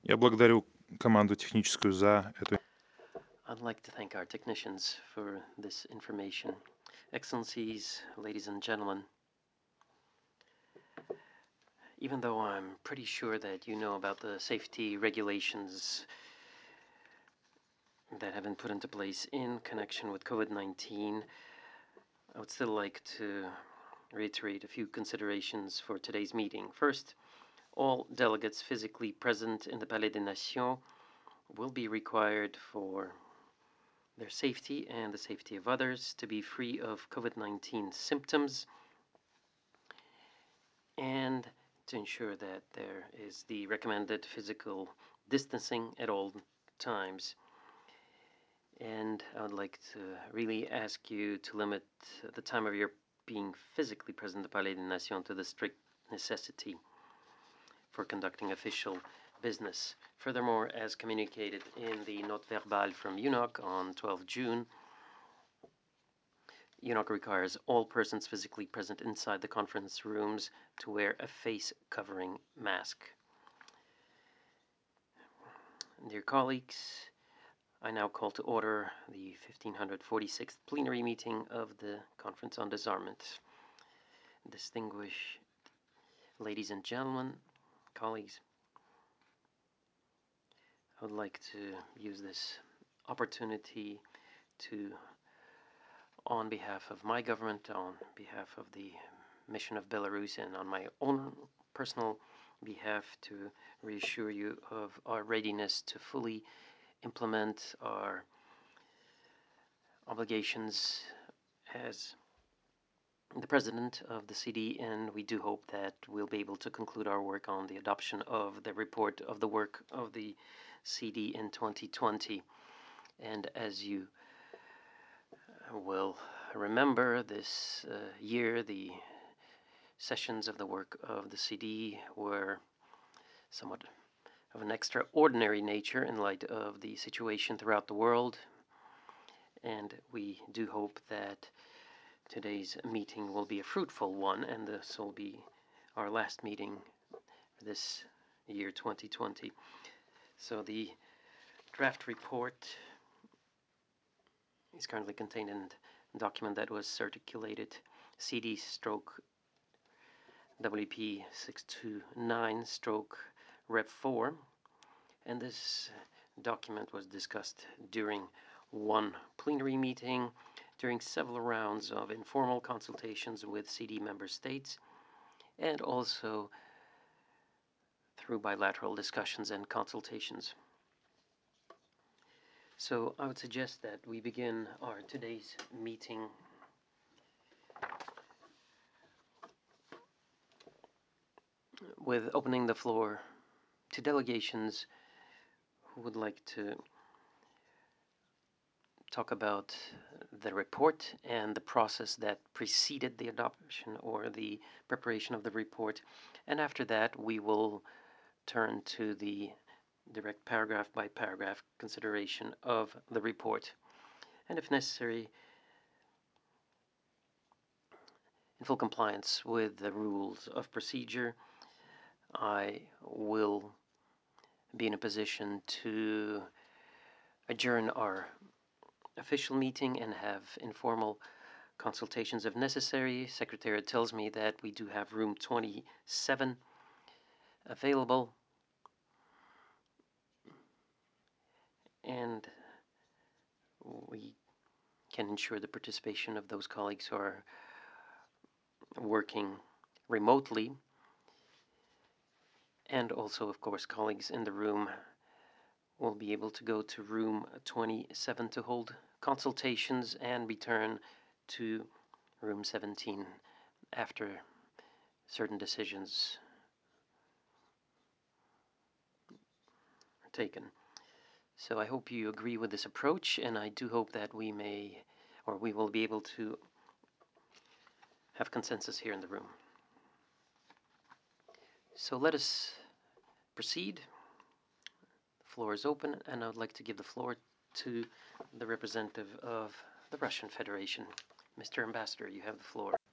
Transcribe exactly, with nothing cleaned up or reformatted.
Я благодарю команду техническую за эту. I'd like to thank our technicians for this information. Excellencies, ladies and gentlemen, even though I'm pretty sure that you know about the safety regulations that have been put into place in connection with COVID nineteen, I would still like to reiterate a few considerations for today's meeting. First, all delegates physically present in the Palais des Nations will be required for their safety and the safety of others to be free of COVID nineteen symptoms and to ensure that there is the recommended physical distancing at all times. And I would like to really ask you to limit the time of your being physically present at the Palais des Nations to the strict necessity for conducting official business. Furthermore, as communicated in the note verbale from U N O C on twelfth June, U N O C requires all persons physically present inside the conference rooms to wear a face covering mask. Dear colleagues, I now call to order the fifteen forty-sixth plenary meeting of the Conference on Disarmament. Distinguished ladies and gentlemen, colleagues, I would like to use this opportunity to, on behalf of my government, on behalf of the mission of Belarus, and on my own personal behalf, to reassure you of our readiness to fully implement our obligations as the president of the C D, and we do hope that we'll be able to conclude our work on the adoption of the report of the work of the C D in twenty twenty. And as you will remember, this uh, year the sessions of the work of the C D were somewhat of an extraordinary nature in light of the situation throughout the world, and we do hope that today's meeting will be a fruitful one, and this will be our last meeting for this year twenty twenty. So the draft report is currently contained in a document that was circulated, C D stroke W P six two nine stroke Rep four, and this document was discussed during one plenary meeting, during several rounds of informal consultations with C D member states, and also through bilateral discussions and consultations. So I would suggest that we begin our today's meeting with opening the floor to delegations who would like to talk about the report and the process that preceded the adoption or the preparation of the report. And after that, we will turn to the direct paragraph by paragraph consideration of the report. And if necessary, in full compliance with the rules of procedure, I will be in a position to adjourn our official meeting and have informal consultations if necessary. Secretariat tells me that we do have room twenty-seven available, and we can ensure the participation of those colleagues who are working remotely, and also, of course, colleagues in the room will be able to go to room twenty-seven to hold consultations and return to room seventeen after certain decisions are taken. So I hope you agree with this approach, and I do hope that we may, or we will be able to have consensus here in the room. So let us proceed. The floor is open, and I would like to give the floor to the representative of the Russian Federation. Mister Ambassador, you have the floor.